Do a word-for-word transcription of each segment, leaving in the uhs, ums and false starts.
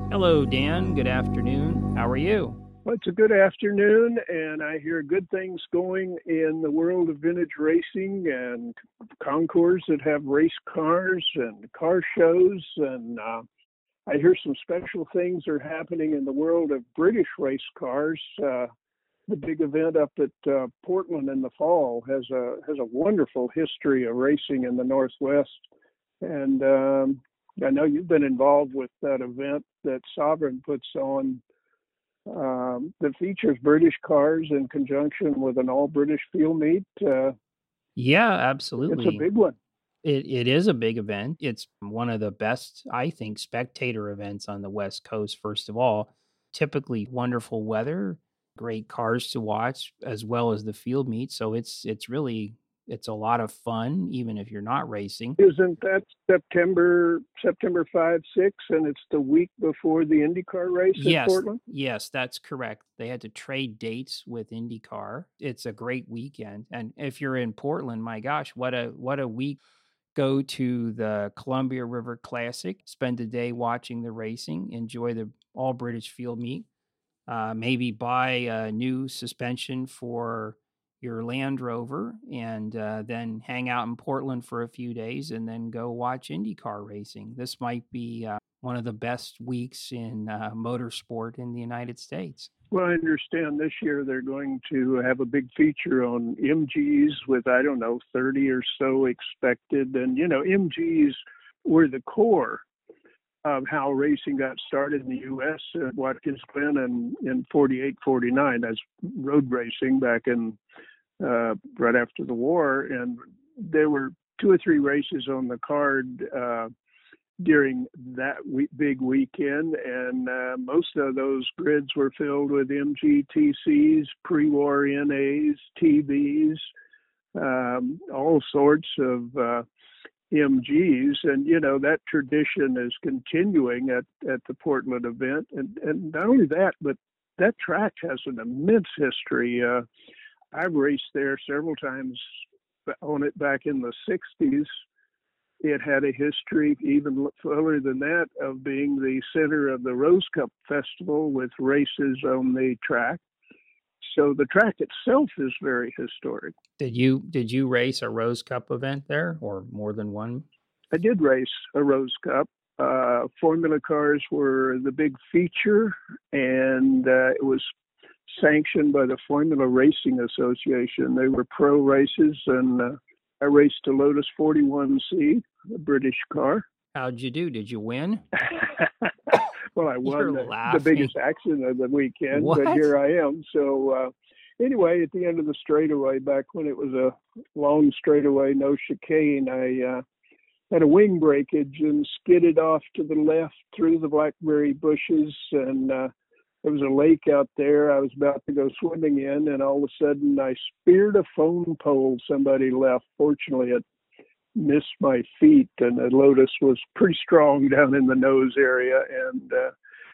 Hello, Dan. Good afternoon. How are you? Well, it's a good afternoon, and I hear good things going in the world of vintage racing and concours that have race cars and car shows. And uh, I hear some special things are happening in the world of British race cars. Uh, the big event up at uh, Portland in the fall has a has a wonderful history of racing in the Northwest, and um, I know you've been involved with that event that Sovereign puts on um, that features British cars in conjunction with an all-British field meet. Uh, Yeah, it's a absolutely. big one. It it is a big event. It's one of the best, I think, spectator events on the West Coast, first of all. Typically wonderful weather, great cars to watch, as well as the field meet. So it's it's really it's a lot of fun, even if you're not racing. Isn't that September September five, six, and it's the week before the IndyCar race at Yes, Portland? yes, that's correct. They had to trade dates with IndyCar. It's a great weekend. And if you're in Portland, my gosh, what a what a week. Go to the Columbia River Classic, spend a day watching the racing, enjoy the all British field meet, uh, maybe buy a new suspension for your Land Rover, and uh, then hang out in Portland for a few days and then go watch IndyCar racing. This might be uh, one of the best weeks in uh, motorsport in the United States. Well, I understand this year they're going to have a big feature on M Gs with, I don't know, thirty or so expected. And, you know, M Gs were the core of how racing got started in the U S at Watkins Glen and in forty-eight, forty-nine as road racing back in uh, right after the war. And there were two or three races on the card uh, during that week, big weekend, and uh, most of those grids were filled with M G T Cs, pre-war N As, T Vs, um, all sorts of uh, M Gs, and you know that tradition is continuing at, at the Portland event, and and not only that, but that track has an immense history. Uh, I've raced there several times on it back in the sixties. It had a history, even further than that, of being the center of the Rose Cup Festival with races on the track. So the track itself is very historic. Did you did you race a Rose Cup event there, or more than one? I did race a Rose Cup. Uh, Formula cars were the big feature, and uh, it was sanctioned by the Formula Racing Association. They were pro races, and uh, I raced a Lotus forty-one C, a British car. How'd you do? Did you win? Well, I won You're the, the laughing. biggest accident of the weekend, What? but here I am. So uh, anyway, at the end of the straightaway, back when it was a long straightaway, no chicane, I uh, had a wing breakage and skidded off to the left through the blackberry bushes, and uh, there was a lake out there I was about to go swimming in, and all of a sudden I speared a phone pole somebody left. Fortunately, it missed my feet, and the Lotus was pretty strong down in the nose area, and uh,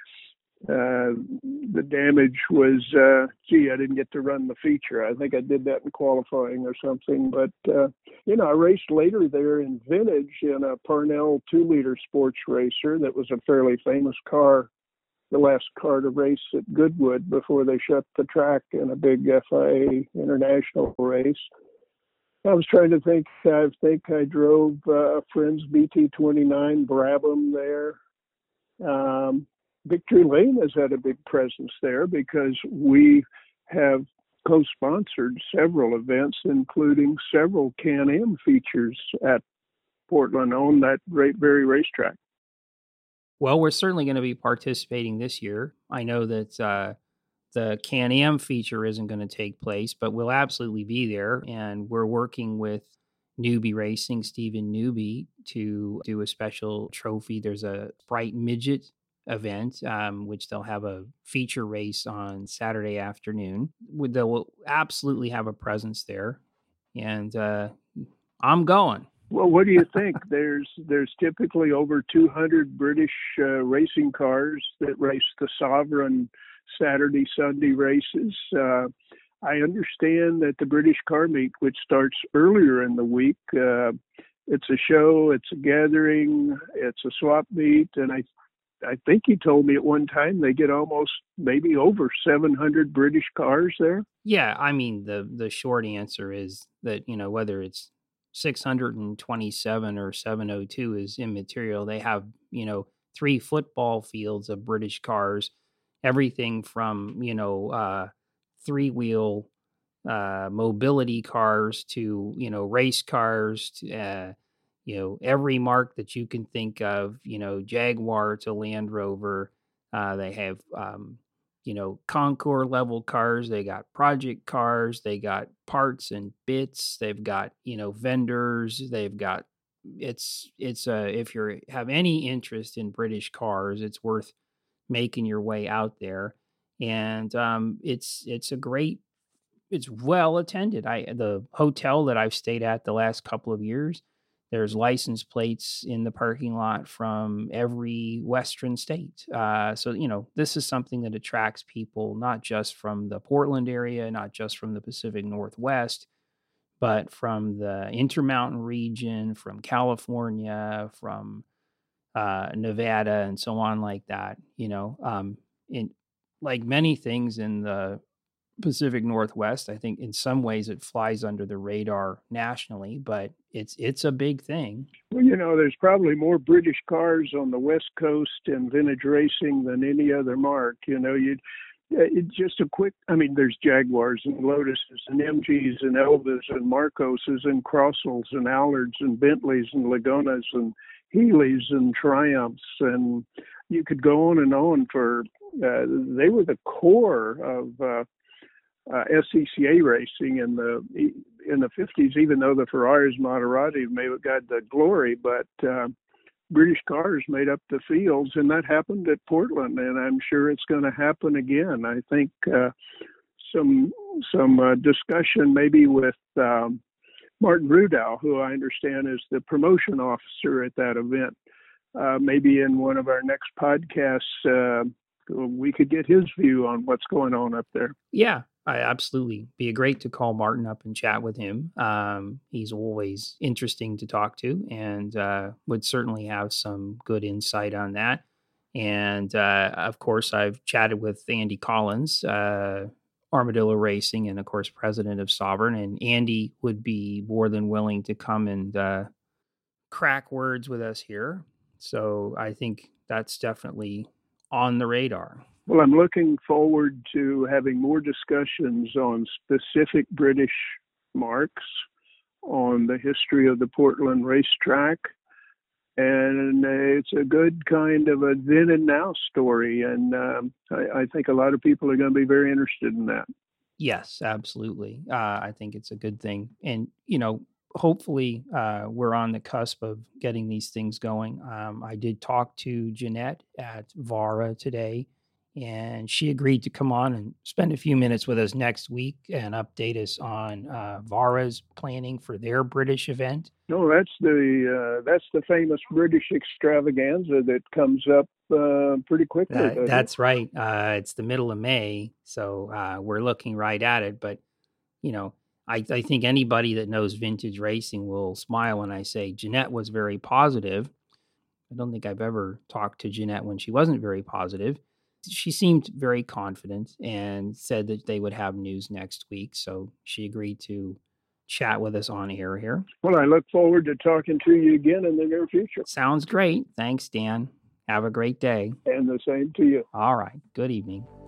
uh, the damage was, uh, gee, I didn't get to run the feature. I think I did that in qualifying or something, but, uh, you know, I raced later there in vintage in a Parnell two-liter sports racer that was a fairly famous car, the last car to race at Goodwood before they shut the track in a big F I A international race. I was trying to think, I think I drove uh, a friend's B T twenty-nine Brabham there. Um, Victory Lane has had a big presence there because we have co-sponsored several events, including several Can-Am features at Portland on that very racetrack. Well, we're certainly going to be participating this year. I know that uh, the Can-Am feature isn't going to take place, but we'll absolutely be there. And we're working with Newbie Racing, Stephen Newbie, to do a special trophy. There's a Sprite Midget event, um, which they'll have a feature race on Saturday afternoon. They'll absolutely have a presence there. And uh, I'm going. Well, what do you think? There's there's typically over two hundred British uh, racing cars that race the Sovereign Saturday, Sunday races. Uh, I understand that the British Car Meet, which starts earlier in the week, uh, it's a show, it's a gathering, it's a swap meet, and I I think he told me at one time they get almost maybe over seven hundred British cars there. Yeah, I mean, the the short answer is that, you know, whether it's six hundred twenty-seven or seven oh two is immaterial. They have, you know, three football fields of British cars, everything from, you know, uh, three wheel uh, mobility cars to, you know, race cars to, uh, you know, every mark that you can think of, you know, Jaguar to Land Rover. Uh, they have, um, you know, Concours level cars. They got project cars. They got parts and bits. They've got, you know, vendors. They've got, it's, it's, uh, if you have any interest in British cars, it's worth making your way out there. And um, it's, it's a great, it's well attended. I the hotel that I've stayed at the last couple of years, there's license plates in the parking lot from every Western state. Uh, so, you know, this is something that attracts people, not just from the Portland area, not just from the Pacific Northwest, but from the Intermountain region, from California, from uh, Nevada, and so on like that. You know, um, in like many things in the Pacific Northwest, I think in some ways it flies under the radar nationally, but it's it's a big thing. Well, you know, there's probably more British cars on the West Coast in vintage racing than any other mark. You know, you it's just a quick. I mean, there's Jaguars and Lotuses and M Gs and Elvas and Marcoses and Crossells and Allards and Bentleys and Lagunas and Healey's and Triumphs, and you could go on and on. For uh, they were the core of Uh, Uh, S C C A racing in the in the fifties, even though the Ferraris, Maserati may have got the glory, but uh, British cars made up the fields, and that happened at Portland, and I'm sure it's going to happen again. I think uh, some some uh, discussion maybe with um, Martin Rudow, who I understand is the promotion officer at that event, uh, maybe in one of our next podcasts, uh, we could get his view on what's going on up there. Yeah. I absolutely be great to call Martin up and chat with him. Um, he's always interesting to talk to, and uh, would certainly have some good insight on that. And uh, of course, I've chatted with Andy Collins, uh, Armadillo Racing, and of course, president of Sovereign. And Andy would be more than willing to come and uh, crack words with us here. So I think that's definitely on the radar. Well, I'm looking forward to having more discussions on specific British marks, on the history of the Portland racetrack, and it's a good kind of a then and now story, and um, I, I think a lot of people are going to be very interested in that. Yes, absolutely. Uh, I think it's a good thing, and you know, hopefully, uh, we're on the cusp of getting these things going. Um, I did talk to Jeanette at VARA today, and she agreed to come on and spend a few minutes with us next week and update us on uh, VARA's planning for their British event. No, that's the uh, that's the famous British extravaganza that comes up uh, pretty quickly. Uh, that's right. Uh, it's the middle of May, so uh, we're looking right at it. But you know, I, I think anybody that knows vintage racing will smile when I say Jeanette was very positive. I don't think I've ever talked to Jeanette when she wasn't very positive. She seemed very confident and said that they would have news next week. So she agreed to chat with us on air here. Well, I look forward to talking to you again in the near future. Sounds great. Thanks, Dan. Have a great day. And the same to you. All right. Good evening.